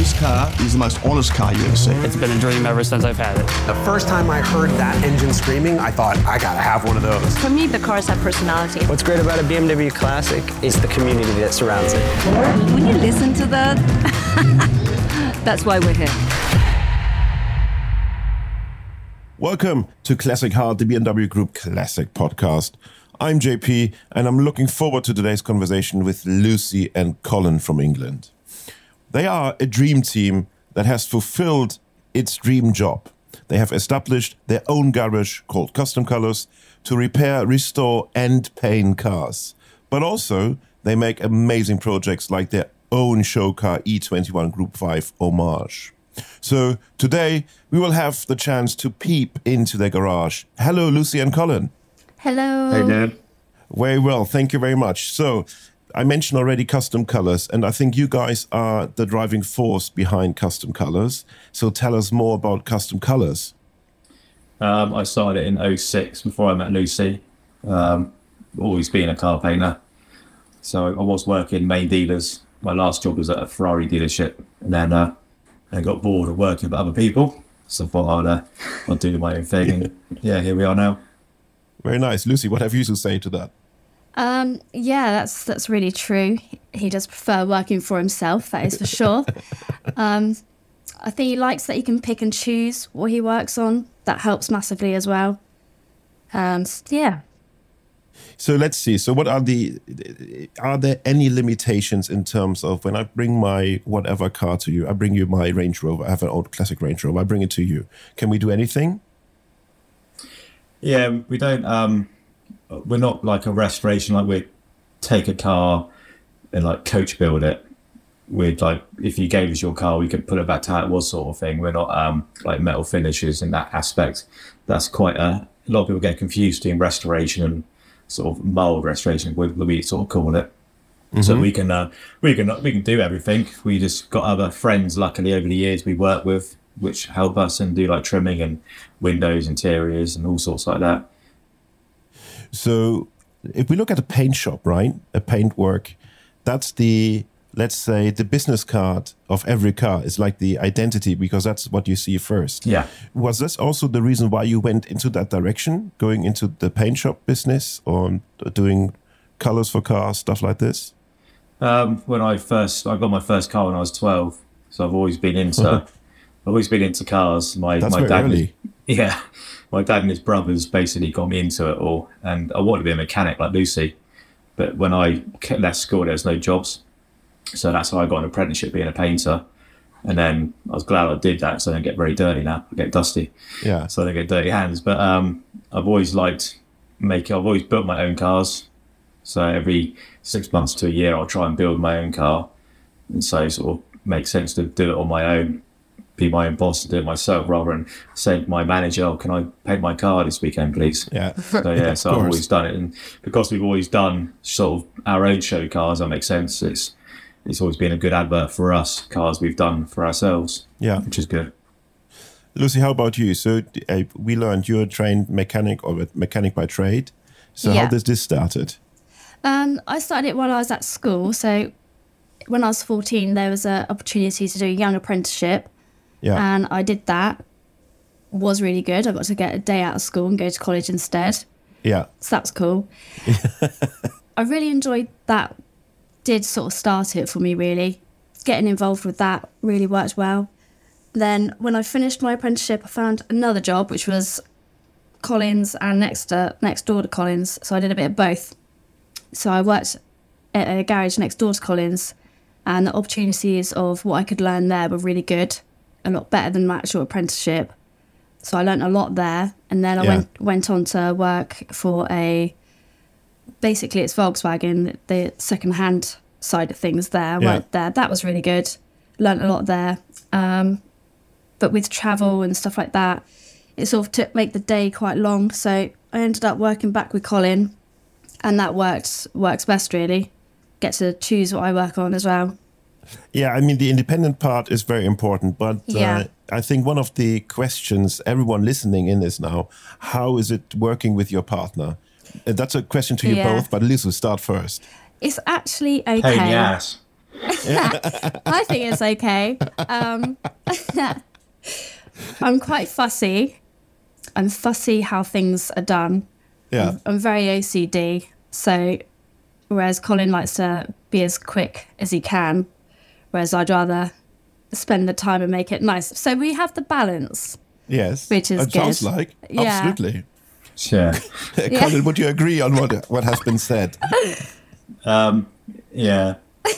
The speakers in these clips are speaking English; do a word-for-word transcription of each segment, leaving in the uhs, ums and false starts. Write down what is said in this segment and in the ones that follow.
This car is the most honest car you ever see. It's been a dream ever since I've had it. The first time I heard that engine screaming, I thought, I gotta have one of those. For me, the cars have personality. What's great about a B M W Classic is the community that surrounds it. When you listen to that, that's why we're here. Welcome to Classic Heart, the B M W Group Classic podcast. I'm J P, and I'm looking forward to today's conversation with Lucy and Colin from England. They are a dream team that has fulfilled its dream job. They have established their own garage called Custom Colors to repair, restore, and paint cars. But also, they make amazing projects like their own show car E twenty-one Group five Homage. So today, we will have the chance to peep into their garage. Hello, Lucy and Colin. Hello. Hey, Dad. Very well, thank you very much. So, I mentioned already Custom Colors, and I think you guys are the driving force behind Custom Colors. So tell us more about Custom Colors. Um, I started it in oh six before I met Lucy. Um, always been a car painter. So I was working main dealers. My last job was at a Ferrari dealership, and then uh, I got bored of working with other people. So I thought I'd, uh, I'd do my own thing. And yeah, here we are now. Very nice. Lucy, what have you to say to that? Um, yeah, that's that's really true. He does prefer working for himself, that is for sure. um, I think he likes that he can pick and choose what he works on. That helps massively as well. Um, yeah. So let's see. So what are the, are there any limitations in terms of when I bring my whatever car to you, I bring you my Range Rover, I have an old classic Range Rover, I bring it to you. Can we do anything? Yeah, we don't, um, we're not like a restoration, like we take a car and like coach build it. We'd like, if you gave us your car, we could put it back to how it was sort of thing. We're not um, like metal finishes in that aspect. That's quite a, a lot of people get confused between restoration and sort of mold restoration, we, we sort of call it. Mm-hmm. So we can, uh, we can, we can do everything. We just got other friends, luckily over the years we work with, which help us and do like trimming and windows, interiors and all sorts like that. So if we look at a paint shop, right, a paint work, that's the, let's say, the business card of every car. It's like the identity, because that's what you see first. Yeah. Was this also the reason why you went into that direction, going into the paint shop business or doing colors for cars, stuff like this? Um, when I first, I got my first car when I was twelve. So I've always been into, I've always been into cars. My, that's my very dad, early. Yeah. My dad and his brothers basically got me into it all, and I wanted to be a mechanic like Lucy, but when I left school there was no jobs, so that's how I got an apprenticeship being a painter. And then I was glad I did that, so I don't get very dirty now. I get dusty, yeah, so I don't get dirty hands. But um, I've always liked making, I've always built my own cars, so every six months to a year I'll try and build my own car, and so it sort of makes sense to do it on my own, be my own boss and do it myself, rather than say to my manager, oh, can I paint my car this weekend, please? Yeah. So yeah, so I've always done it. And because we've always done sort of our own show cars, that makes sense. It's it's always been a good advert for us, cars we've done for ourselves. Yeah. Which is good. Lucy, how about you? So uh, we learned you're a trained mechanic or a mechanic by trade. So Yeah. how did this started? Um, I started it while I was at school. So when I was fourteen, there was an opportunity to do a young apprenticeship. Yeah. And I did that. Was really good. I got to get a day out of school and go to college instead. Yeah. So that was cool. I really enjoyed that. Did sort of start it for me, really. Getting involved with that really worked well. Then when I finished my apprenticeship, I found another job, which was Collins and next, to, next door to Collins. So I did a bit of both. So I worked at a garage next door to Collins, and the opportunities of what I could learn there were really good. A lot better than my actual apprenticeship. So I learnt a lot there. And then I Yeah. went went on to work for a, basically it's Volkswagen, the second-hand side of things there. I Yeah. worked there. That was really good. Learnt a lot there. Um, but with travel and stuff like that, it sort of took make the day quite long. So I ended up working back with Colin, and that worked works best, really. Get to choose what I work on as well. Yeah, I mean, the independent part is very important, but Yeah. uh, I think one of the questions everyone listening in is now, how is it working with your partner? Uh, that's a question to you Yeah. both, but Liz will start first. It's actually okay. Pain in the ass. I think it's okay. Um, I'm quite fussy. I'm fussy how things are done. Yeah. I'm, I'm very O C D. So, whereas Colin likes to be as quick as he can, whereas I'd rather spend the time and make it nice. So we have the balance. Yes. Which is it sounds good. like. Yeah. Absolutely. Sure. Colin, would you agree on what what has been said? Um, yeah. I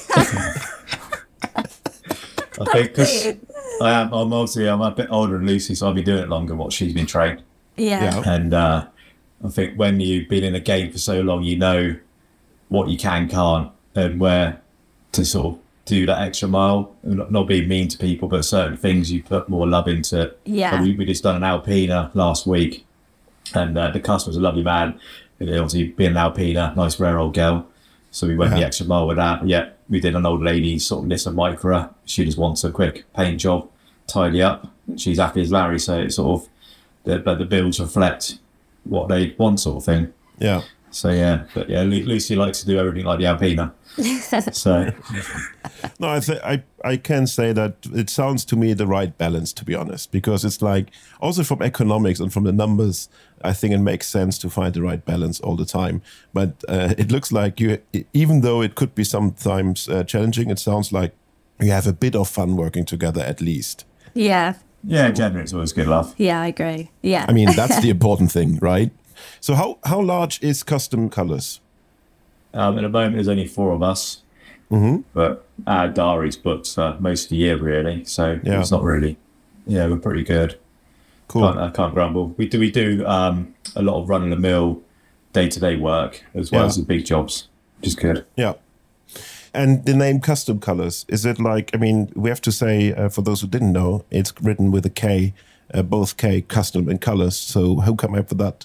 think because I am, I'm obviously I'm a bit older than Lucy, so I'll be doing it longer than what she's been trained. Yeah. Yeah. And uh, I think when you've been in a game for so long, you know what you can, can't, and where to sort of do that extra mile. And not, not being mean to people, but certain things you put more love into. Yeah. And we, we just done an Alpina last week, and uh, the customer's a lovely man. And obviously, being an Alpina, nice rare old girl. So we went Yeah. the extra mile with that. Yeah, we did an old lady sort of Nissan Micra. She just wants a quick paint job, tidy up. She's happy as Larry, so it's sort of the but the builds reflect what they want, sort of thing. Yeah. So yeah, but yeah, Lu- Lucy likes to do everything like the Alpina. So No, I, th- I I can say that it sounds to me the right balance, to be honest, because it's like also from economics and from the numbers, I think it makes sense to find the right balance all the time. But uh, it looks like you, even though it could be sometimes uh, challenging, it sounds like you have a bit of fun working together at least. Yeah. yeah, generally it's always good laugh. Yeah, I agree. Yeah. I mean, that's the important thing, right? So how, how large is Custom Colors? Um, at the moment, there's only four of us, Mm-hmm. but our diary's booked for most of the year, really. So Yeah. it's not really. Yeah, we're pretty good. Cool. Can't, I can't grumble. We do we do um, a lot of run of the mill, day to day work as well Yeah. as the big jobs, which is good. Yeah. And the name Custom Colors, is it like, I mean, we have to say, uh, for those who didn't know, it's written with a K, uh, both K, Custom and Colors. So how come up with that?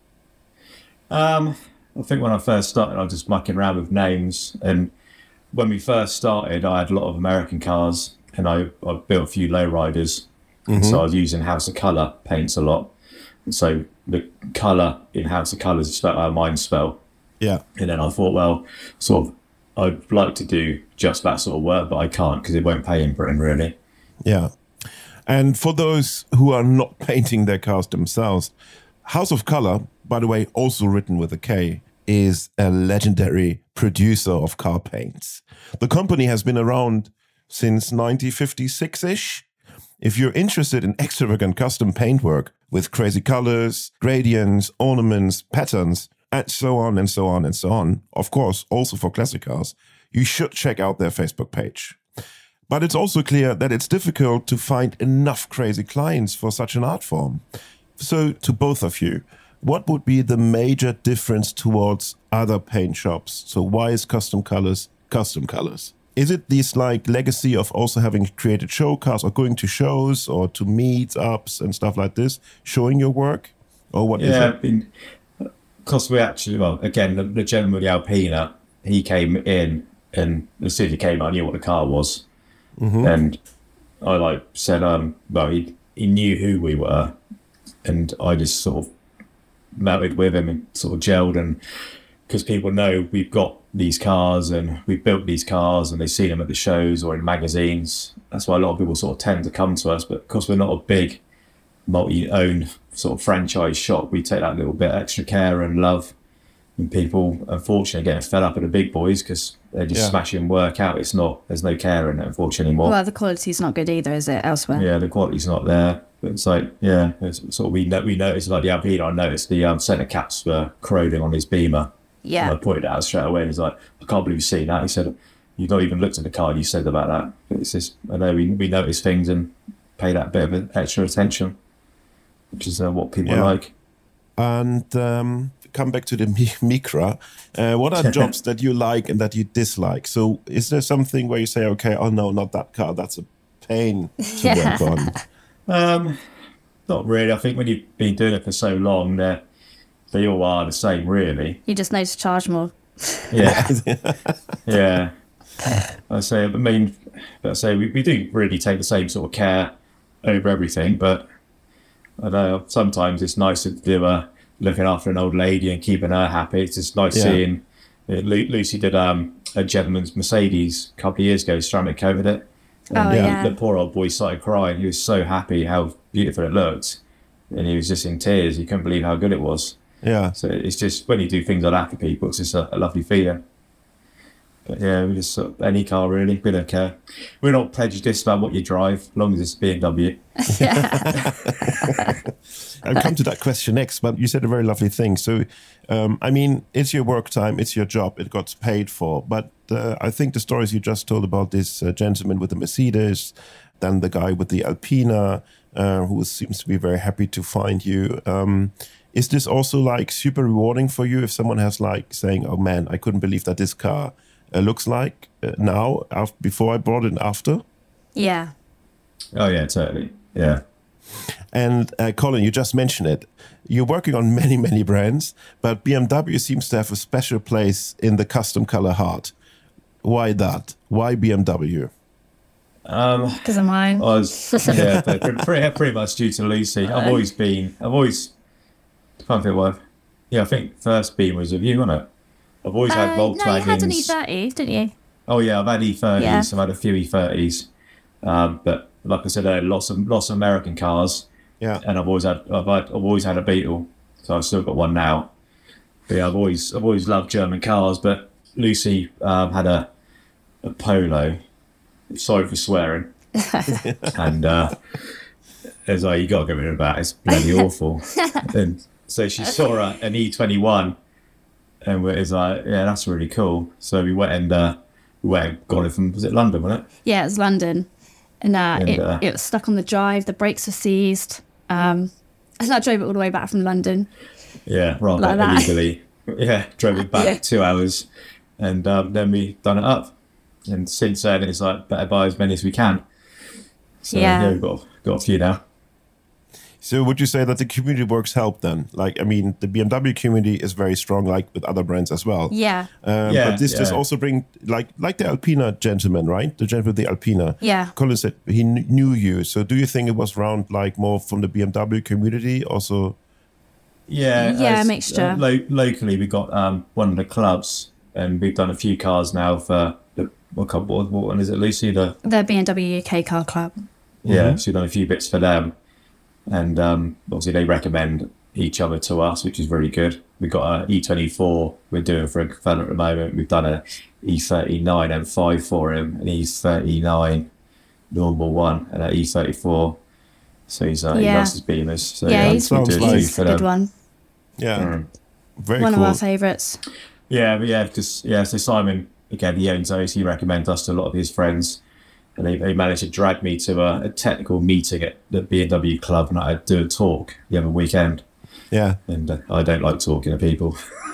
Um, I think when I first started, I was just mucking around with names. And when we first started, I had a lot of American cars, and I, I built a few lowriders. And so I was using House of Colour paints a lot. And so the colour in House of Colours is spelled how mine spell. Yeah. And then I thought, well, sort of, I'd like to do just that sort of work, but I can't because it won't pay in Britain, really. Yeah. And for those who are not painting their cars themselves, House of Color, by the way, also written with a K, is a legendary producer of car paints. The company has been around since nineteen fifty-six-ish. If you're interested in extravagant custom paintwork with crazy colors, gradients, ornaments, patterns, and so on and so on and so on, of course, also for classic cars, you should check out their Facebook page. But it's also clear that it's difficult to find enough crazy clients for such an art form. So to both of you, what would be the major difference towards other paint shops? So why is Custom Colors Custom Colors? Is it this like legacy of also having created show cars or going to shows or to meetups and stuff like this, showing your work? Or what is Yeah, it? because we actually, well, again, the, the gentleman with the Alpina, he came in, and as soon as he came, I knew what the car was. Mm-hmm. And I like said, um, well, he, he knew who we were, and I just sort of melted with him and sort of gelled. And because people know we've got these cars and we've built these cars and they've seen them at the shows or in magazines, that's why a lot of people sort of tend to come to us. But because we're not a big multi-owned sort of franchise shop, we take that little bit extra care and love. And people, unfortunately, are getting fed up at the big boys because they're just Yeah. smashing work out. It's not, there's no care in it, unfortunately, anymore. Well, the quality's not good either, is it, elsewhere? Yeah, the quality's not there. But it's like, yeah, it's sort of we know, we noticed like the Alpina. I noticed the um, centre caps were corroding on his Beamer. Yeah. And I pointed it out straight away. And he's like, I can't believe you've seen that. He said, you've not even looked at the car. You said about that. But it's just, I know we we notice things and pay that bit of extra attention, which is uh, what people Yeah. like. And um, come back to the Mi- Micra. Uh, what are jobs that you like and that you dislike? So is there something where you say, okay, oh no, not that car. That's a pain to Yeah. work on. Um, not really. I think when you've been doing it for so long, they they all are the same, really. You just know to charge more. Yeah, yeah. I say, I mean, but I say we, we do really take the same sort of care over everything. But I know sometimes it's nice to do a looking after an old lady and keeping her happy. It's just nice Yeah. seeing. Lu- Lucy did um, a gentleman's Mercedes a couple of years ago, ceramic coated it. And Oh, yeah. The poor old boy started crying. He was so happy how beautiful it looked. And he was just in tears. He couldn't believe how good it was. Yeah. So it's just, when you do things like that for people, it's just a, a lovely feeling. But yeah, we just sort of, any car really, we don't care. We're not prejudiced about what you drive, as long as it's B M W. I'll come to that question next, but you said a very lovely thing. So, um, I mean, it's your work time, it's your job, it got paid for. But uh, I think the stories you just told about this uh, gentleman with the Mercedes, then the guy with the Alpina, uh, who seems to be very happy to find you. Um, is this also like super rewarding for you if someone has like saying, oh man, I couldn't believe that this car uh, looks like uh, now, after, before I bought it and after? Yeah. Oh yeah, totally. Yeah. And uh, Colin, you just mentioned it. You're working on many, many brands, but B M W seems to have a special place in the custom color heart. Why that? Why B M W? Um, Because of mine. I was, yeah, but pretty, pretty much due to Lucy. I've always been, I've always, I can't think what, yeah, I think first Beam was with you, wasn't it? I've always had Uh, no, you had an E Volkswagens. thirty, didn't you? Oh yeah, I've had E thirties, Yeah. I've had a few E thirties. Um, but like I said, I had lots of, lots of American cars. Yeah. And I've always had, I've had, I've always had a Beetle. So I've still got one now. But yeah, I've always, I've always loved German cars, but Lucy um, had a, a Polo. Sorry for swearing. And uh, it's like, you got to get rid of that. It's bloody awful. And so she saw a, an E twenty-one and it was like, yeah, that's really cool. So we went and uh, we went and got it from, was it London, wasn't it? Yeah, it was London. And, uh, And, it, uh, it was stuck on the drive, the brakes were seized. Um, and I drove it all the way back from London. Yeah, rather Like that. illegally. Yeah, drove it back Yeah. two hours and um, then we done it up. And since then, it's like, better buy as many as we can. So Yeah. yeah, we've got, got a few now. So would you say that the community works help then? Like, I mean, the B M W community is very strong, like with other brands as well. Yeah. Um, Yeah, but this does yeah. also bring, like, like the Alpina gentleman, right? The gentleman with the Alpina. Yeah. Colin said he kn- knew you. So do you think it was around like more from the B M W community also? Yeah, Yeah, as- mixture. Uh, lo- locally, we got um, one of the clubs, and we've done a few cars now for the what, club- what, what one is it, Lucy? The The B M W U K Car Club. yeah, so we've done a few bits for them, and um, obviously they recommend each other to us, which is really good. We've got a E twenty-four we're doing for a fella at the moment. We've done a E thirty-nine M five for him, an E thirty-nine normal one, and an E thirty-four. So he's uh, he Yeah. loves his Beamers. So yeah, yeah, he's, we sounds do a like- few he's for a good them. one. Yeah. Mm. Very One cool. of our favourites. Yeah, but yeah, because yeah, so Simon again, he owns those. He recommends us to a lot of his friends, and they, they managed to drag me to a, a technical meeting at the B M W club, and I had to do a talk the other weekend. Yeah. And uh, I don't like talking to people.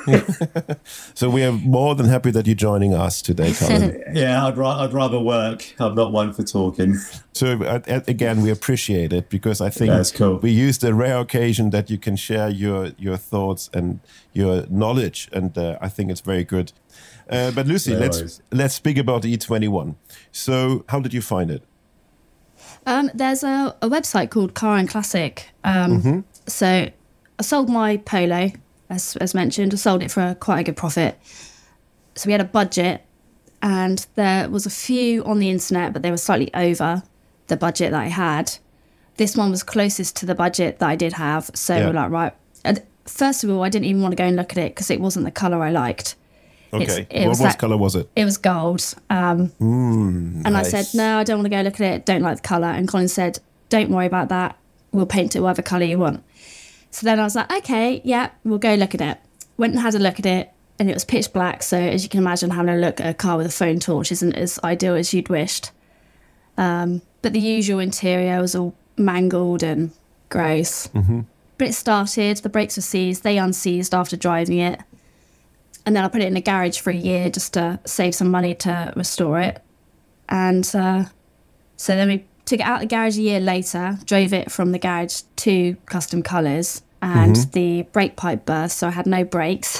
So we are more than happy that you're joining us today, Colin. Yeah, I'd, ra- I'd rather work. I'm not one for talking. So uh, uh, again, we appreciate it because I think That's cool. we used a rare occasion that you can share your your thoughts and your knowledge, and uh, I think it's very good. Uh, but Lucy, No let's worries. let's speak about the E twenty-one. So how did you find it? Um, there's a, a website called Car and Classic. Um, Mm-hmm. So I sold my Polo, as, as mentioned. I sold it for a, quite a good profit. So we had a budget, and there was a few on the internet, but they were slightly over the budget that I had. This one was closest to the budget that I did have. So Yeah. we're like, right. And first of all, I didn't even want to go and look at it because it wasn't the colour I liked. It's- Okay, it what was what that- color was it? It was gold. Um, and I nice. said, no, I don't want to go look at it. Don't like the colour. And Colin said, don't worry about that. We'll paint it whatever colour you want. So then I was like, okay, yeah, we'll go look at it. Went and had a look at it, and it was pitch black. So as you can imagine, having a look at a car with a phone torch isn't as ideal as you'd wished. Um, but the usual interior was all mangled and gross. Mm-hmm. But it started, the brakes were seized, they unseized after driving it. And then I put it in a garage for a year just to save some money to restore it. And uh, so then we took it out of the garage a year later, drove it from the garage to custom colours, and the brake pipe burst, so I had no brakes.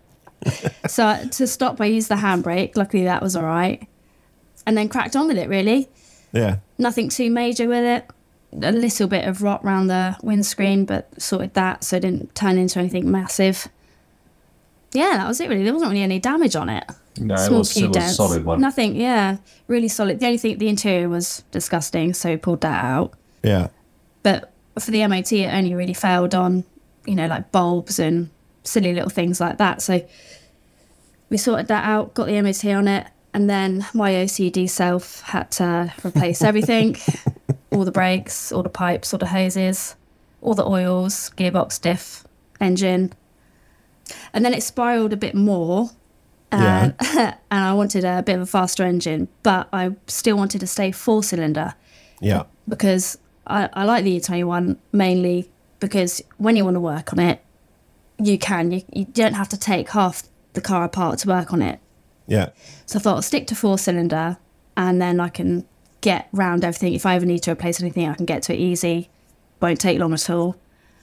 So to stop, I used the handbrake. Luckily, that was all right. And then cracked on with it, really. Yeah. Nothing too major with it. A little bit of rot around the windscreen, but sorted that, so it didn't turn into anything massive. Yeah, that was it, really. There wasn't really any damage on it. No, it small was, few it was a dents. solid one. Nothing, yeah, really solid. The only thing, the interior was disgusting, so we pulled that out. Yeah. But for the M O T, it only really failed on, you know, like bulbs and silly little things like that. So we sorted that out, got the M O T on it, and then my O C D self had to replace everything, all the brakes, all the pipes, all the hoses, all the oils, gearbox, diff, engine. And then it spiraled a bit more. Yeah. And, and I wanted a bit of a faster engine, but I still wanted to stay four cylinder. Yeah. Because I, I like the E twenty-one mainly because when you want to work on it, you can. You, you don't have to take half the car apart to work on it. Yeah. So I thought I'll stick to four cylinder and then I can get round everything. If I ever need to replace anything, I can get to it easy. Won't take long at all.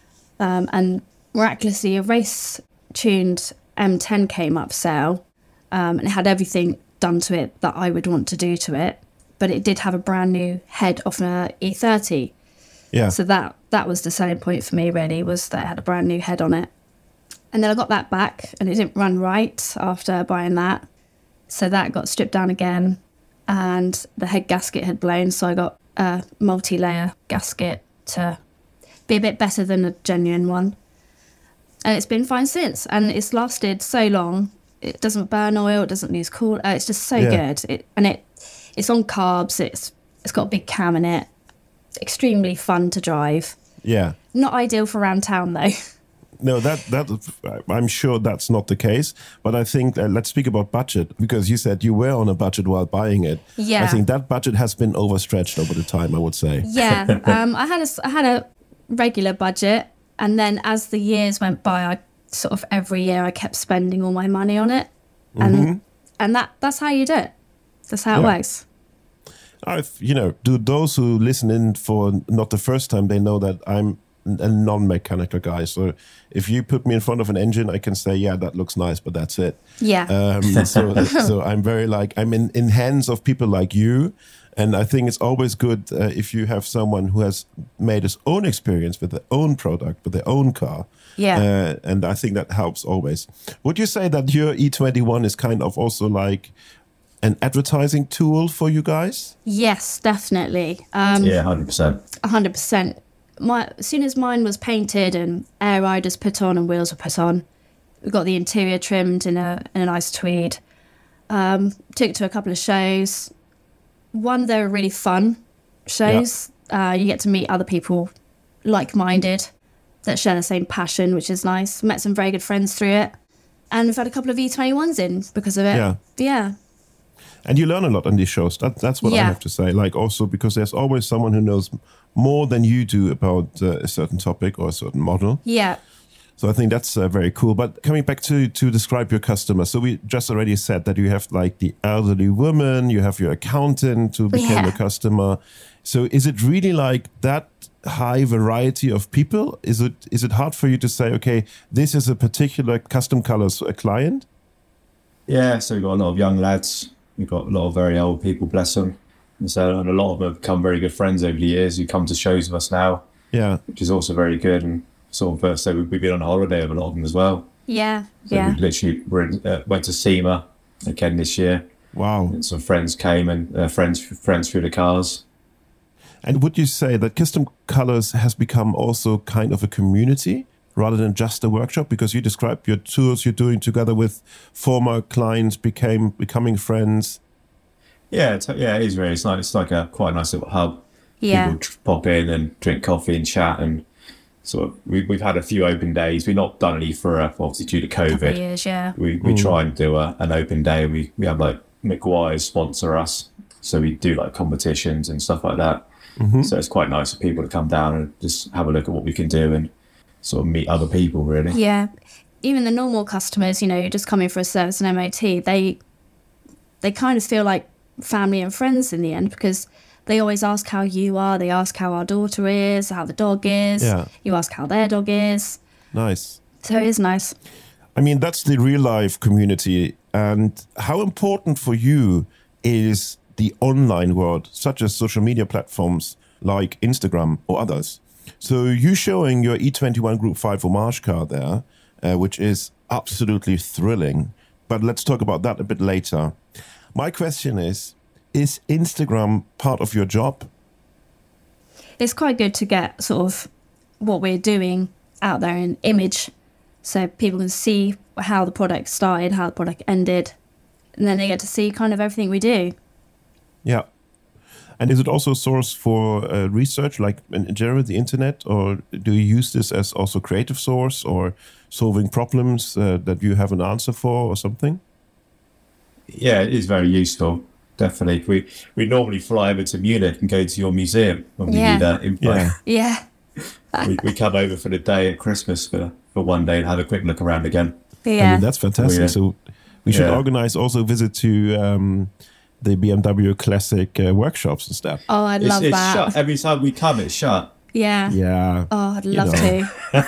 Um, and miraculously, a race-tuned M ten came up for sale. Um, and it had everything done to it that I would want to do to it. But it did have a brand new head off an E thirty. Yeah. So that that was the selling point for me, really, was that it had a brand new head on it. And then I got that back, and it didn't run right after buying that. So that got stripped down again, and the head gasket had blown, so I got a multi-layer gasket to be a bit better than a genuine one. And it's been fine since, and it's lasted so long. It doesn't burn oil, it doesn't lose cool. Uh, it's just so Yeah. good. It, and it it's on carbs. It's it's got a big cam in it. Extremely fun to drive. Yeah. Not ideal for around town though. No, that that I'm sure that's not the case. But I think uh, let's speak about budget, because you said you were on a budget while buying it. Yeah. I think that budget has been overstretched over the time, I would say. Yeah, um, I had a I had a regular budget, and then as the years went by, I sort of every year I kept spending all my money on it, and Mm-hmm. and that that's how you do it. That's how it Yeah. works. I've, you know, to those who listen in for not the first time, they know that I'm a non-mechanical guy. So if you put me in front of an engine, I can say, yeah, that looks nice, but that's it. Yeah. Um, so, so I'm very like, I'm in, in hands of people like you. And I think it's always good uh, if you have someone who has made his own experience with their own product, with their own car. Yeah. Uh, and I think that helps always. Would you say that your E twenty-one is kind of also like an advertising tool for you guys? Yes, definitely. Um, Yeah, one hundred percent. one hundred percent. My, as soon as mine was painted and air riders put on and wheels were put on, we got the interior trimmed in a, in a nice tweed. Um, took it to a couple of shows. One, they were really fun shows. Uh, you get to meet other people like-minded that share the same passion, which is nice. Met some very good friends through it. And we've had a couple of E twenty-ones in because of it. Yeah. Yeah. And you learn a lot on these shows. That, that's what I Yeah. have to say. Like also because there's always someone who knows more than you do about uh, a certain topic or a certain model. Yeah. So I think that's uh, very cool. But coming back to to describe your customer, so we just already said that you have like the elderly woman, you have your accountant who became Yeah. a customer. So is it really like that high variety of people? Is it is it hard for you to say, okay, this is a particular custom colors a client? Yeah, so we've got a lot of young lads. We've got a lot of very old people, bless them. And so, and a lot of them have become very good friends over the years who come to shows with us now, Yeah. which is also very good. And sort of, uh, so we've been on holiday with a lot of them as well. Yeah. So Yeah. we literally were in, uh, went to SEMA again this year. Wow. And some friends came and uh, friends friends through the cars. And would you say that Custom Colors has become also kind of a community rather than just a workshop? Because you described your tours you're doing together with former clients, became becoming friends. Yeah, it's, yeah, it is really. It's like it's like a quite a nice little hub. Yeah. People tr- pop in and drink coffee and chat, and sort of we, we've had a few open days. We've not done any for uh, obviously due to Couple of COVID. years, yeah. We we try and do a, an open day. We we have like McGuire's sponsor us, so we do like competitions and stuff like that. So it's quite nice for people to come down and just have a look at what we can do and sort of meet other people, really. Yeah. Even the normal customers, you know, just coming for a service and M O T, they they kind of feel like family and friends in the end because they always ask how you are. They ask how our daughter is, how the dog is. Yeah. You ask how their dog is. Nice. So it is nice. I mean, that's the real life community. And how important for you is the online world, such as social media platforms like Instagram or others? So you showing your E twenty-one Group five Homage car there, uh, which is absolutely thrilling but let's talk about that a bit later. My question is, is Instagram part of your job? It's quite good to get sort of what we're doing out there in image, so people can see how the product started, how the product ended, and then they get to see kind of everything we do. Yeah. And is it also a source for uh, research, like in general, the internet, or do you use this as also creative source or solving problems uh, that you have an answer for or something? Yeah, it is very useful. Definitely. We we normally fly over to Munich and go to your museum when we Yeah. need uh, info. Yeah. Yeah. we, we come over for the day at Christmas for, for one day and have a quick look around again. Yeah. I mean, that's fantastic. Yeah. So we should Yeah. organize also a visit to um, the B M W Classic uh, workshops and stuff. Oh, I'd It's, love it's that. shut. Every time we come, it's shut. Yeah. Yeah. Oh, I'd You love know.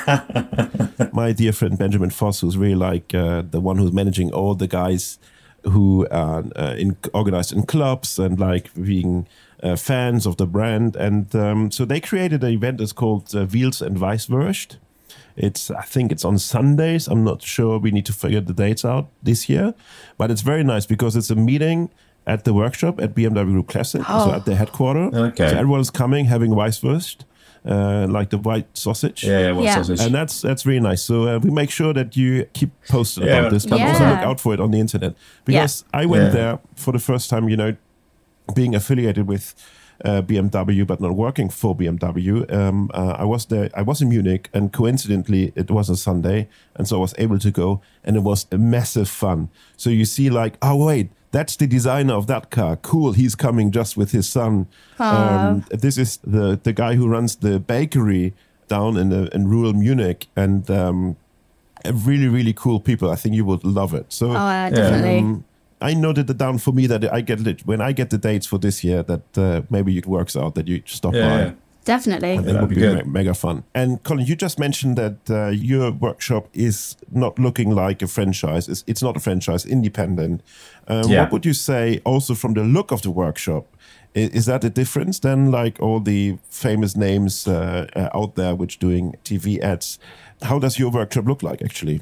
to. My dear friend Benjamin Foss, who's really like uh, the one who's managing all the guys who are uh, in, organized in clubs and like being uh, fans of the brand. And um, so they created an event that's called uh, Wheels and Weisswurst. It's, I think it's on Sundays. I'm not sure. We need to figure the dates out this year. But it's very nice because it's a meeting at the workshop at B M W Group Classic, Oh. so at the headquarters. Okay. So everyone's coming, having Weisswurst, uh, like the white sausage. Yeah, yeah, what Yeah. sausage? And that's that's really nice. So uh, we make sure that you keep posted Yeah. about this, but also Yeah. look out for it on the internet. Because I went Yeah. there for the first time, you know, being affiliated with uh, B M W, but not working for B M W. Um, uh, I was there. I was in Munich, and coincidentally, it was a Sunday, and so I was able to go, and it was a massive fun. So you see, like, oh wait, that's the designer of that car. Cool, he's coming just with his son. Um, this is the the guy who runs the bakery down in the in rural Munich, and um, really really cool people. I think you would love it. So Oh, uh, definitely. um, I noted it down for me that I get lit when I get the dates for this year that uh, maybe it works out that you stop Yeah, by. yeah. Definitely. That that'd would be be, good. me- mega fun. And Colin, you just mentioned that uh, your workshop is not looking like a franchise. It's, it's not a franchise, independent. Um, Yeah. What would you say also from the look of the workshop? Is, is that a difference than like all the famous names uh, uh, out there which doing T V ads? How does your workshop look like actually?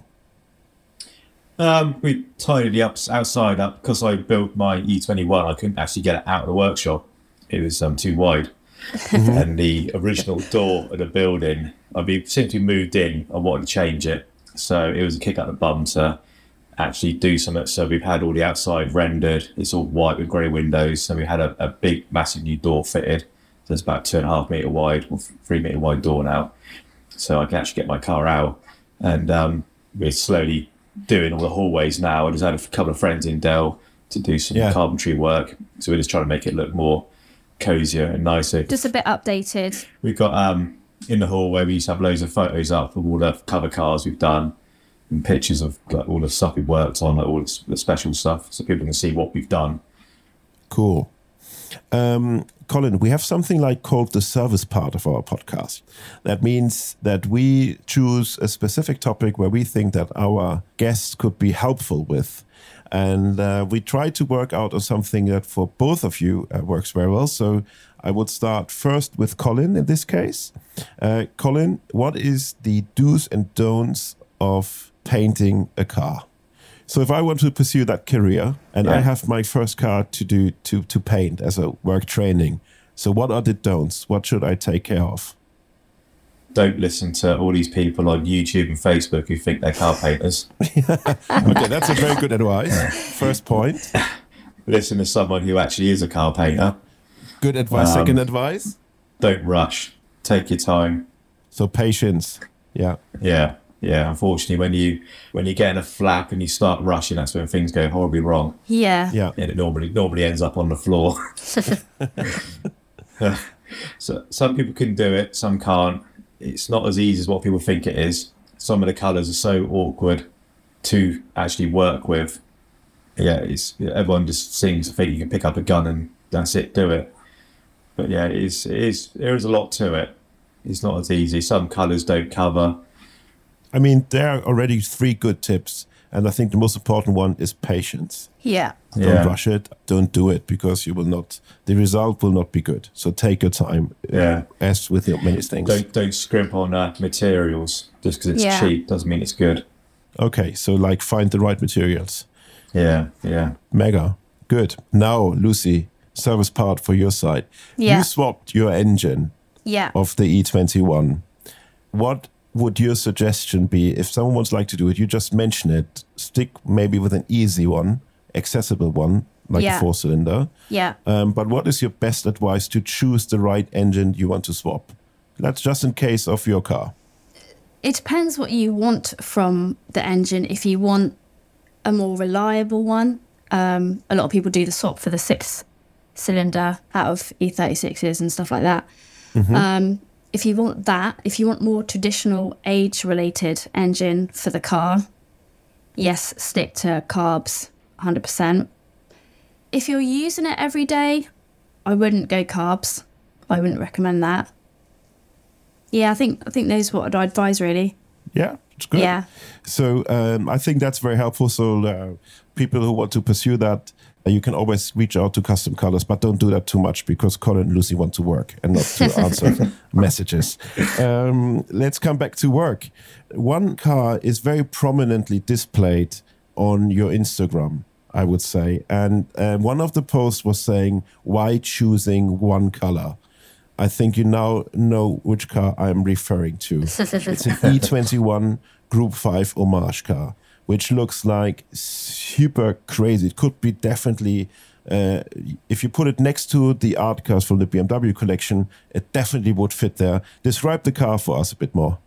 Um, we tidied the ups outside up because I built my E twenty-one. I couldn't actually get it out of the workshop. It was um, too wide. And the original door of the building, I'd be since we moved in, I wanted to change it. So it was a kick up the bum to actually do something. So we've had all the outside rendered. It's all white with grey windows. So we had a, a big, massive new door fitted. So it's about two and a half metre wide, or three metre wide door now. So I can actually get my car out. And um, we're slowly doing all the hallways now. I just had a couple of friends in Dell to do some Yeah. carpentry work. So we're just trying to make it look more cozier and nicer. Just a bit updated. We've got um in the hallway we used to have loads of photos up of all the cover cars we've done and pictures of like, all the stuff we've worked on, like all the special stuff, so people can see what we've done. Cool. Um, Colin, we have something like called the service part of our podcast. That means that we choose a specific topic where we think that our guests could be helpful with. And uh, we try to work out on something that for both of you uh, works very well. So I would start first with Colin in this case. Uh, Colin, what is the do's and don'ts of painting a car? So if I want to pursue that career and I Yeah. have my first car to do to to paint as a work training, so what are the don'ts? What should I take care of? Don't listen to all these people on YouTube and Facebook who think they're car painters. Okay, that's a very good advice. First point. Listen to someone who actually is a car painter. Good advice. Um, Second advice. Don't rush. Take your time. So patience. Yeah. Yeah, yeah. Unfortunately, when you when you get in a flap and you start rushing, that's when things go horribly wrong, Yeah. Yeah. and it normally normally ends up on the floor. So some people can do it, some can't. It's not as easy as what people think it is. Some of the colours are so awkward to actually work with. Yeah, it's everyone just seems to think you can pick up a gun and that's it, do it. But yeah, it is. It is. There is a lot to it. It's not as easy. Some colours don't cover. I mean, there are already three good tips. And I think the most important one is patience. Yeah. Don't Yeah. rush it. Don't do it because you will not, the result will not be good. So take your time. uh, Yeah. As with the many things. Don't don't scrimp on uh, materials just because it's Yeah. cheap doesn't mean it's good. Okay, so like find the right materials. Yeah, yeah. Mega. Good. Now, Lucy, service part for your side. Yeah. You swapped your engine Yeah. of the E twenty-one. What would your suggestion be if someone would like to do it? You just mention it. Stick maybe with an easy one, accessible one, like Yeah. a four cylinder. Yeah. Um, but what is your best advice to choose the right engine you want to swap? That's just in case of your car. It depends what you want from the engine. If you want a more reliable one, um, a lot of people do the swap for the six cylinder out of E thirty-sixes and stuff like that. Um, if you want that, if you want more traditional age-related engine for the car, yes, stick to carbs one hundred percent. If you're using it every day, I wouldn't go carbs. I wouldn't recommend that. Yeah, I think I think those are what I'd advise, really. Yeah, it's good. Yeah. So um, I think that's very helpful. So uh, people who want to pursue that, uh, you can always reach out to Custom Colors, but don't do that too much because Colin and Lucy want to work and not to answer messages. Um, let's come back to work. One car is very prominently displayed on your Instagram, I would say. And uh, one of the posts was saying, why choosing one color? I think you now know which car I'm referring to. It's an E twenty-one Group five homage car, which looks like super crazy. It could be definitely, uh, if you put it next to the art cars from the B M W collection, it definitely would fit there. Describe the car for us a bit more.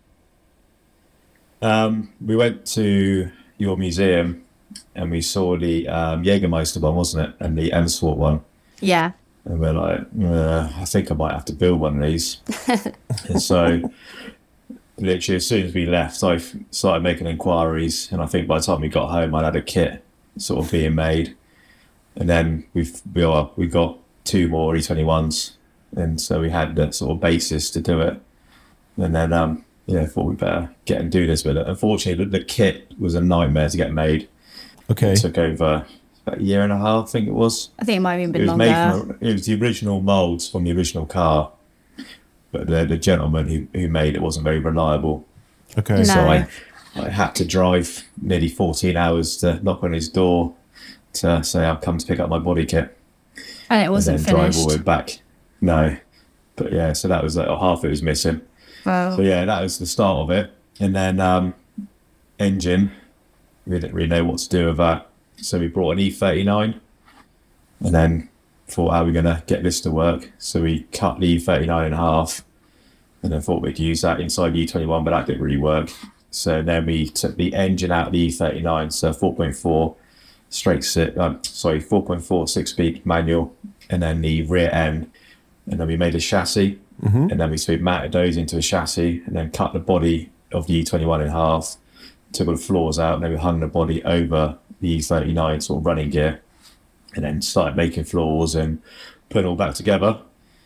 Um, we went to your museum and we saw the um, Jägermeister one, wasn't it? And the M-Sport one. Yeah. And we're like, uh, I think I might have to build one of these. And so, literally, as soon as we left, I started making inquiries. And I think by the time we got home, I'd had a kit sort of being made. And then we've, we are, we got two more E twenty-ones. And so we had the sort of basis to do it. And then, um, yeah, I thought we'd better get and do this with it. Unfortunately, the, the kit was a nightmare to get made. Okay. It took over about a year and a half, I think it was. I think it might have even been It was longer. made from, it was the original moulds from the original car, but the, the gentleman who, who made it wasn't very reliable. Okay. No. So I, I had to drive nearly fourteen hours to knock on his door to say I've come to pick up my body kit. And it wasn't and then drive finished. all the way back. No. But yeah, so that was like oh, half it was missing. Wow. So yeah, that was the start of it. And then um, engine, we didn't really know what to do with that. So we brought an E thirty-nine and then thought, how are we going to get this to work? So we cut the E thirty-nine in half and then thought we'd use that inside the E twenty-one, but that didn't really work. So then we took the engine out of the E thirty-nine, so four point four straight six, um, sorry, four point four six-speed manual, and then the rear end. And then we made a chassis, Mm-hmm. and then we, so we mounted those into a chassis and then cut the body of the E twenty-one in half, took all the floors out, and then we hung the body over the E thirty-nine sort of running gear, and then started making floors and putting it all back together.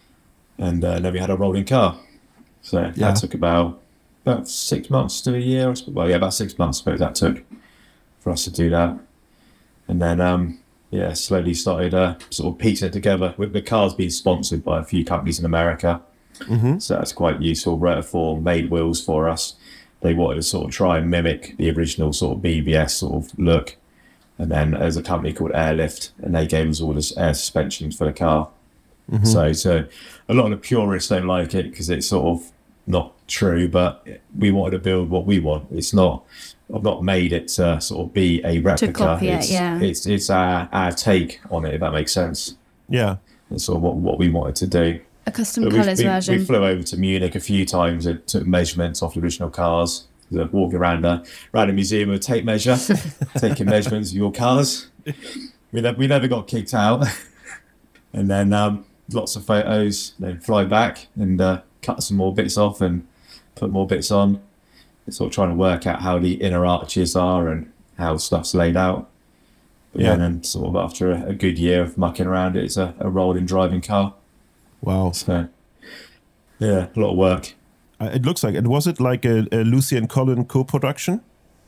And uh, then we had a rolling car. So Yeah. that took about about six months to a year. Well, yeah, about six months, I suppose that took for us to do that. And then, um, yeah, slowly started uh, sort of piecing it together. With the cars being sponsored by a few companies in America. Mm-hmm. So that's quite useful. Rotifor made wheels for us. They wanted to sort of try and mimic the original sort of B B S sort of look. And then there's a company called Airlift, and they gave us all this air suspensions for the car. Mm-hmm. So, so a lot of the purists don't like it because it's sort of not true, but we wanted to build what we want. It's not, I've not made it to sort of be a replica. copy it, it's, yeah. It's, it's our, our take on it, if that makes sense. Yeah. It's sort of what, what we wanted to do. A custom But we, colours we, version. we flew over to Munich a few times and took measurements off the original cars. So walking around a, around a museum with a tape measure, taking measurements of your cars. We, ne- we never got kicked out. And then um, lots of photos, then fly back and uh, cut some more bits off and put more bits on. It's sort of trying to work out how the inner arches are and how stuff's laid out. But yeah, Yeah. and then sort of after a, a good year of mucking around it, it's a, a rolling driving car. Wow. So, yeah, a lot of work. Uh, it looks like it. Was it like a, a Lucy and Colin co-production?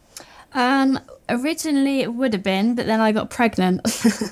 Um, originally it would have been, but then I got pregnant.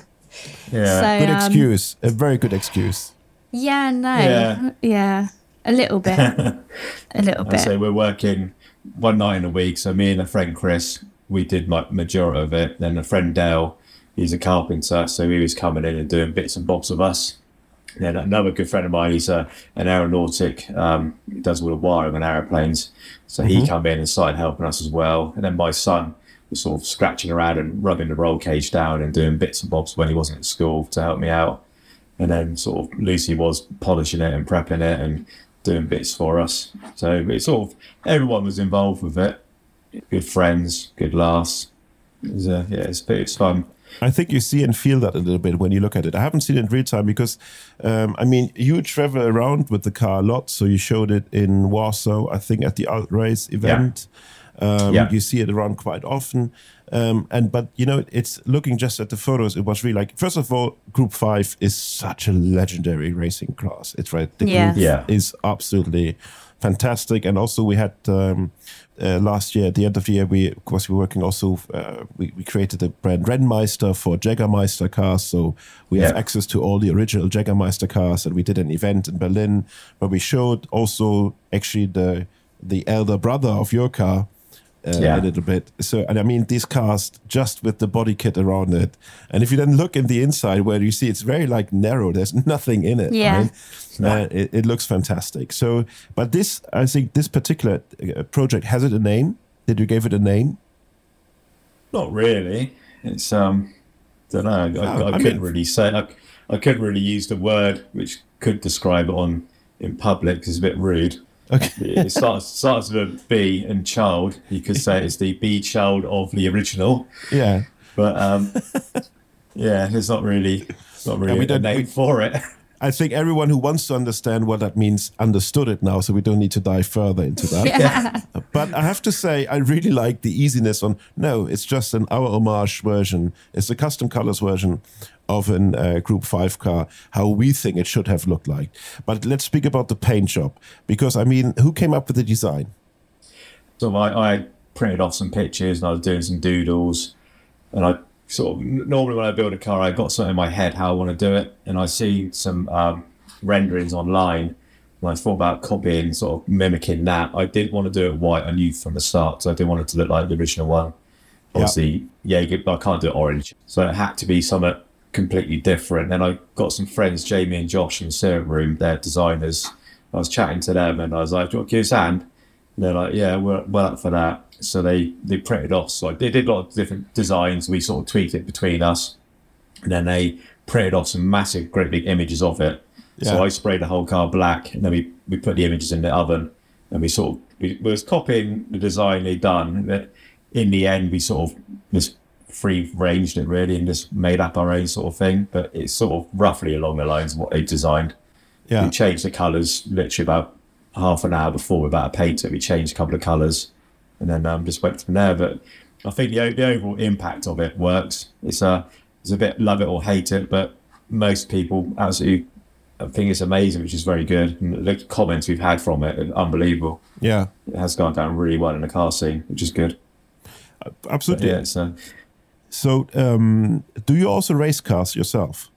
Yeah. So, Good um, excuse. A very good excuse. Yeah, no. Yeah. Yeah. A little bit. a little And bit. so we're working one night in a week. So me and a friend Chris, we did my majority of it. Then a friend Dale he's a carpenter, so he was coming in and doing bits and bobs with us. And then another good friend of mine, he's a, an aeronautic, um, he does all the wiring on aeroplanes. So he Mm-hmm. come in and started helping us as well. And then my son was sort of scratching around and rubbing the roll cage down and doing bits and bobs when he wasn't at school to help me out. And then sort of Lucy was polishing it and prepping it and doing bits for us. So it's sort of, everyone was involved with it. Good friends, good laughs. It was, uh, yeah, it's, it's fun. I think you see and feel that a little bit when you look at it. I haven't seen it in real time because, um, I mean, you travel around with the car a lot. So you showed it in Warsaw, I think, at the Alt Race event. Um, Yeah. You see it around quite often. Um, and but you know, it's looking just at the photos. It was really like, first of all, Group Five is such a legendary racing class. It's right. The Yeah. group Yeah. is absolutely fantastic. And also, we had um, uh, last year, at the end of the year, we of course we were working also. Uh, we we created a brand Rennmeister for Jägermeister cars, so we have Yeah. access to all the original Jägermeister cars. And we did an event in Berlin where we showed also actually the the elder brother of your car. Uh, Yeah. a little bit. So, and I mean, these cars just with the body kit around it. And if you then look in the inside where you see it's very like narrow, there's nothing in it. Yeah. Right? Uh, it, it looks fantastic. So, but this, I think this particular uh, project, has it a name? Did you give it a name? Not really. It's, um, don't know. I, Oh, I, I couldn't mean- really say, I, I couldn't really use the word which could describe it on in public 'cause it's a bit rude. Okay. It starts starts with a B and child. You could say it's the B child of the original, Yeah. but um, yeah, there's not really not really we a don't- name we- for it. I think everyone who wants to understand what that means understood it now, so we don't need to dive further into that. But I have to say, I really like the easiness on, no, it's just an our homage version. It's a custom colors version of an uh, Group five car, how we think it should have looked like. But let's speak about the paint job, because, I mean, who came up with the design? So I, I printed off some pictures and I was doing some doodles, and I sort of normally when I build a car, I got something in my head how I want to do it, and I see some um, renderings online, and I thought about copying, sort of mimicking that. I didn't want to do it white. I knew from the start, so I didn't want it to look like the original one. Obviously, yeah, I can't do it orange, so it had to be something completely different. Then I got some friends, Jamie and Josh in Syrup Room, they're designers. I was chatting to them, and I was like, "Do you want to give us a hand?" And they're like, "Yeah, we're well up for that." So they they printed off. So they did a lot of different designs. We sort of tweaked it between us, and then they printed off some massive, great big images of it. Yeah. So I sprayed the whole car black, and then we, we put the images in the oven, and we sort of we, we was copying the design they'd done. But in the end, we sort of just free ranged it really and just made up our own sort of thing. But it's sort of roughly along the lines of what they designed. Yeah. We changed the colours literally about half an hour before we were about to paint it. We changed a couple of colours, and then um, just went from there. But I think the, the overall impact of it works. It's a it's a bit love it or hate it, but most people absolutely think it's amazing, which is very good. And the comments we've had from it are unbelievable. Yeah. It has gone down really well in the car scene, which is good. But Absolutely. yeah, it's, uh, So, um, do you also race cars yourself?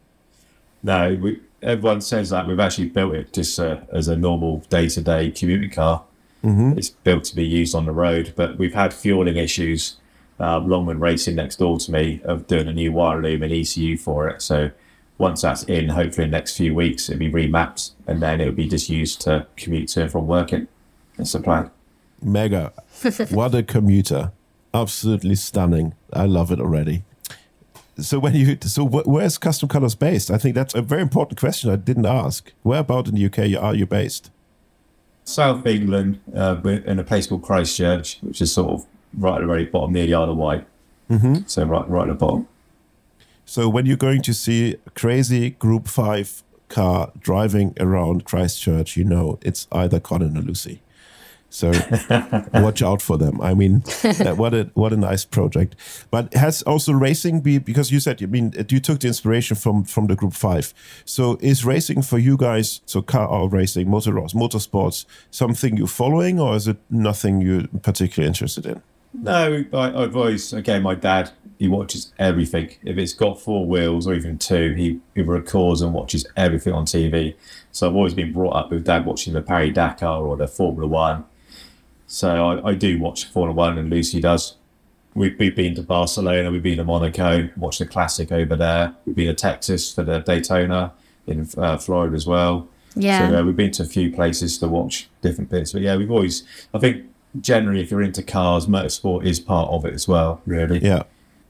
no, we, everyone says that. We've actually built it just uh, as a normal day-to-day commuting car. Mm-hmm. It's built to be used on the road, but we've had fueling issues. Um, Longman Racing next door to me of doing a new wire loom and E C U for it. So once that's in, hopefully in the next few weeks, it'll be remapped, and then it'll be just used to commute to and from working. That's the plan. Mega. What a commuter. Absolutely stunning. I love it already. So when you so wh- where's Custom Colors based? I think that's a very important question I didn't ask. Where about in the U K are you based? South England, uh, we're in a place called Christchurch, which is sort of right at the very bottom near the Isle of Wight. Mm-hmm. So right, right at the bottom. So when you're going to see a crazy Group five car driving around Christchurch, you know it's either Colin or Lucy. So watch out for them. I mean, uh, what a what a nice project. But has also racing be, because you said, I mean, you took the inspiration from from the Group five. So is racing for you guys, so car or racing, motocross, motorsports, something you're following, or is it nothing you're particularly interested in? No, I, I've always, again, my dad, he watches everything. If it's got four wheels or even two, he, he records and watches everything on T V. So I've always been brought up with dad watching the Paris-Dakar or the Formula One. So I, I do watch Formula One, and Lucy does. we've, we've been to Barcelona, we've been to Monaco, watched the Classic over there. We've been to Texas for the Daytona, in uh, Florida as well. Yeah. So uh, we've been to a few places to watch different bits. But yeah, we've always, I think generally if you're into cars, motorsport is part of it as well, really. Yeah.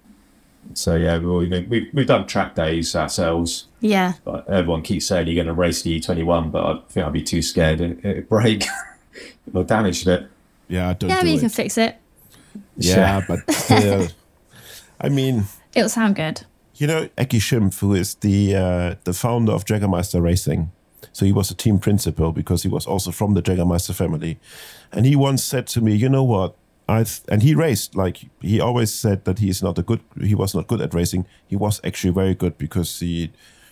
So yeah, we've, always been, we've, we've done track days ourselves. Yeah. But everyone keeps saying you're going to race the E twenty-one, but I think I'd be too scared it, it'd break or damage it. Yeah, don't Yeah, do but you it. can fix it. Yeah, but still. I mean, It'll sound good. you know, Eki Schimpf, who is the uh, the founder of Jägermeister Racing. So he was a team principal because he was also from the Jägermeister family. And he once said to me, you know what? I th- and he raced, like he always said that he is not a good, he was not good at racing. He was actually very good because he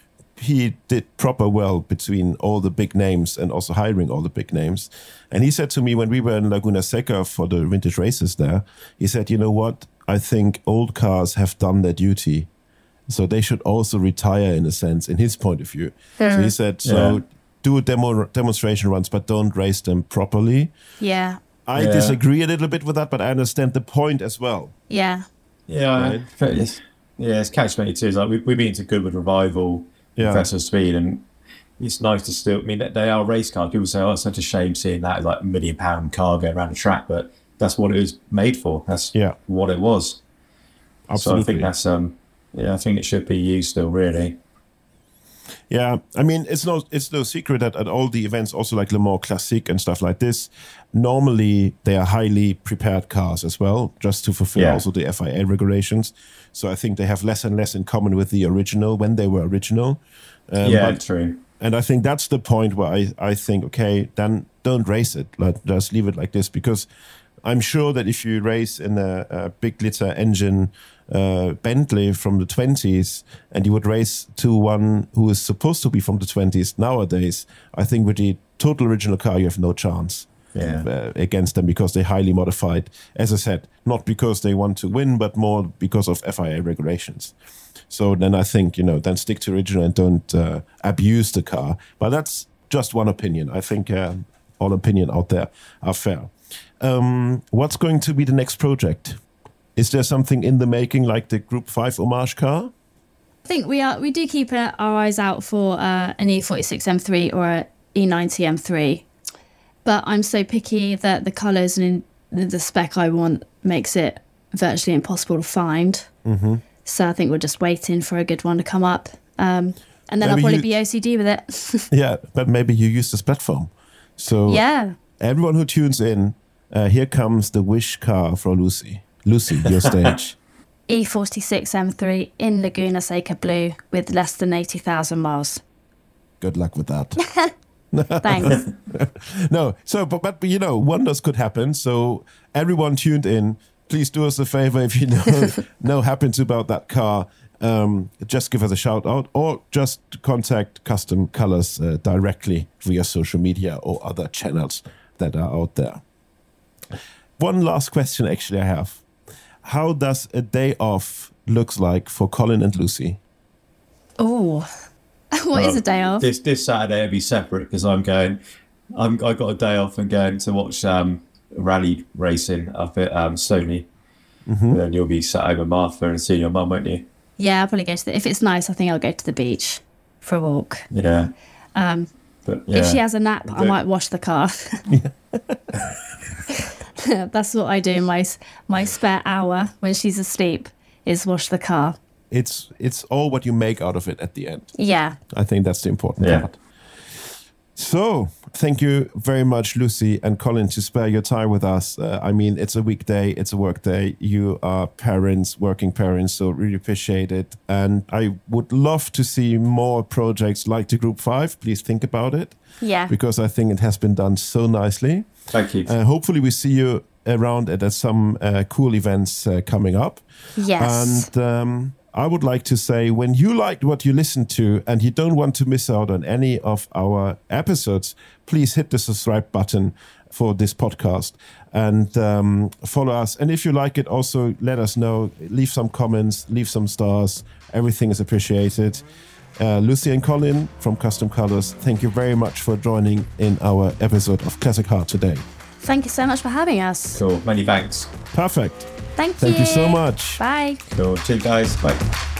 he did proper well between all the big names and also hiring all the big names. And he said to me when we were in Laguna Seca for the vintage races there, he said, you know what? I think old cars have done their duty. So they should also retire in a sense, in his point of view. So he said, so Yeah. do demo demonstration runs, but don't race them properly. Yeah. I Yeah. disagree a little bit with that, but I understand the point as well. Yeah. Yeah, Right. I- it's, yeah, it's catch twenty-two. It's like we, we've been to Goodwood Revival, Yeah. Professor Speed, and it's nice to still. I mean, they are race cars. People say, "Oh, it's such a shame seeing that like a million pound car going around the track," but that's what it was made for. That's Yeah. what it was. So I Absolutely. think that's um, yeah, I think it should be used still. Really, Yeah, I mean, it's no it's no secret that at all the events, also like Le Mans Classique and stuff like this, normally they are highly prepared cars as well, just to fulfill Yeah. also the F I A regulations. So I think they have less and less in common with the original when they were original. Um, yeah, but- true. And I think that's the point where I, I think, okay, then don't race it. Like, just leave it like this. Because I'm sure that if you race in a, a big glitter engine uh, Bentley from the twenties and you would race to one who is supposed to be from the twenties nowadays, I think with the total original car, you have no chance Yeah. uh, against them because they're highly modified. As I said, not because they want to win, but more because of F I A regulations. So then I think, you know, then stick to original and don't uh, abuse the car. But that's just one opinion. I think uh, all opinion out there are fair. Um, what's going to be the next project? Is there something in the making like the Group five homage car? I think we are. We do keep uh, our eyes out for uh, an E forty-six M three or a E ninety M three, but I'm so picky that the colours and the spec I want makes it virtually impossible to find. Mm-hmm. So I think we're just waiting for a good one to come up, um, and then Maybe I'll probably you- be O C D with it. Yeah, but maybe you use this platform. So Yeah. everyone who tunes in, uh, here comes the wish car for Lucy. Lucy, your stage. E forty-six M three in Laguna Seca blue with less than eighty thousand miles. Good luck with that. Thanks. No, so but, but you know, wonders could happen. So everyone tuned in, please do us a favor if you know know happens about that car. Um, just give us a shout out or just contact Custom Colors uh, directly via social media or other channels that are out there. One last question, actually, I have. How does a day off looks like for Colin and Lucy? Oh, what is a day off? This this Saturday will be separate because I'm going. I'm I got a day off and going to watch um, rally racing up at um, Stoney. And then you'll be sat over Martha and seeing your mum, won't you? Yeah, I'll probably go to the. If it's nice, I think I'll go to the beach for a walk. Yeah. Um, But yeah. If she has a nap, I Okay. might wash the car. That's what I do in my my spare hour when she's asleep is wash the car. It's it's all what you make out of it at the end. Yeah. I think that's the important Yeah. part. So, thank you very much, Lucy and Colin, to spare your time with us. Uh, I mean, it's a weekday, it's a work day. You are parents, working parents, so really appreciate it. And I would love to see more projects like the Group five. Please think about it. Yeah. Because I think it has been done so nicely. Thank you. Uh, hopefully, we see you around at, at some uh, cool events uh, coming up. Yes. And um, I would like to say, when you liked what you listened to and you don't want to miss out on any of our episodes, please hit the subscribe button for this podcast and um, follow us. And if you like it, also let us know. Leave some comments, leave some stars. Everything is appreciated. Uh, Lucy and Colin from Custom Colors, thank you very much for joining in our episode of Classic Heart today. Thank you so much for having us. Cool. Many thanks. Perfect. Thank you. Thank you so much. Bye. Cool. Cheers, guys. Bye.